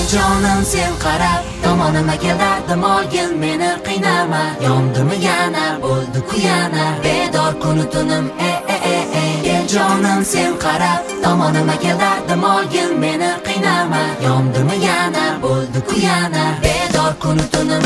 jonim sen qarab tomonima kel dardim olgin meni qiynama yondimi yana bo'ldi-ku yana bedor kunu tunim Gel jonim sen qarab tomonima kel dardim olgin meni qiynama yondimi yana bo'ldi-ku yana bedor kunu tunim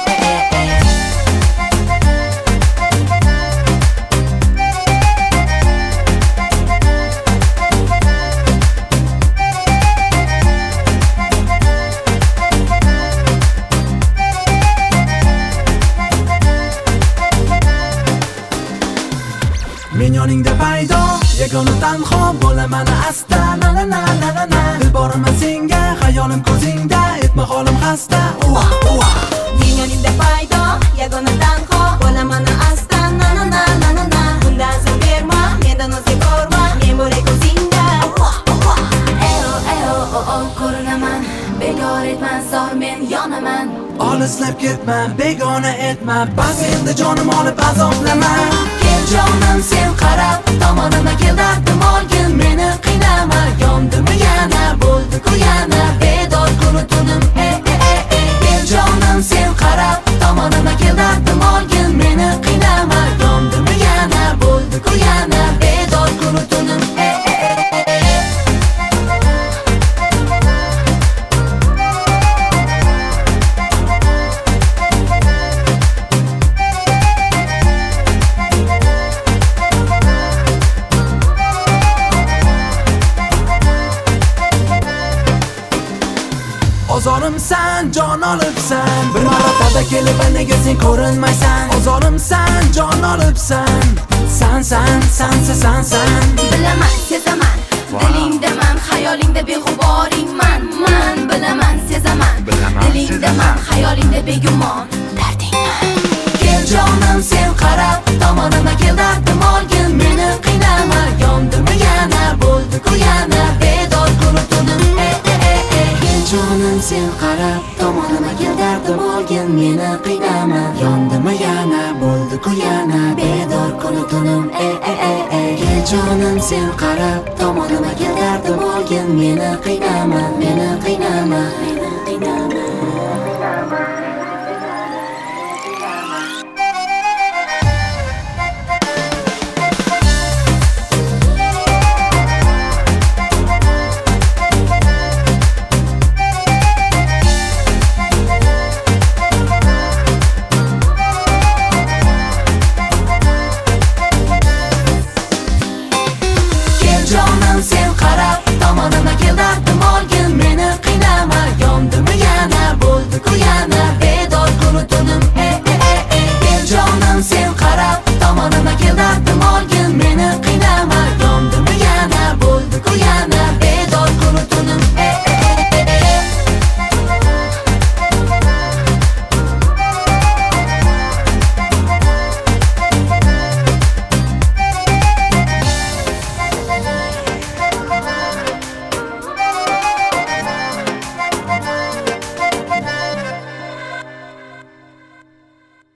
Men yoningda paydo, yagona tanho bo'laman asta na na na na na na Dilborim senga, xayolim ko'zingda, etma holim xasta uva uva Men yoningda paydo, yagona tanho bo'laman asta na na na na na na Bundan so'ng berma, mendan o'zga ko'rma, men bo'lay ko'zingda uva uva Eyo ko'rinaman, bekor etman, zor men yonaman Olislab ketma, begona etma, bas endi jonim olib azoblama jonim sen qarab tomonima kel dardim olgin meni qiynama yondimi yana bo'ldi-ku yana bedor kunu tunim Gel jonim sen qarab tomonima kel dardim olgin meni qiynama yondimi yana bo'ldi-ku yana bedor kunu tunim Ozorimsan, jon olibsan Bir marotaba kelib nega sen ko'rinmaysan Ozorimsan, jon olibsan San Bilaman, sezaman, dilingdaman, xayolingda beg'uboringman Man bilaman, sezaman, dilingdaman, xayolingda begumon dardingman Gel jonim sen qarab tomonima kel dardim olgin meni qiynama yondimi yana bo'ldi-ku yana bedor kunu tunim jonim sen qarab tomonima kel dardim olgin meni qiynama yondimi yana bo'ldi-ku yana bedor kunu tunim Gel jonim sen qarab tomonima kel dardim olgin meni qiynama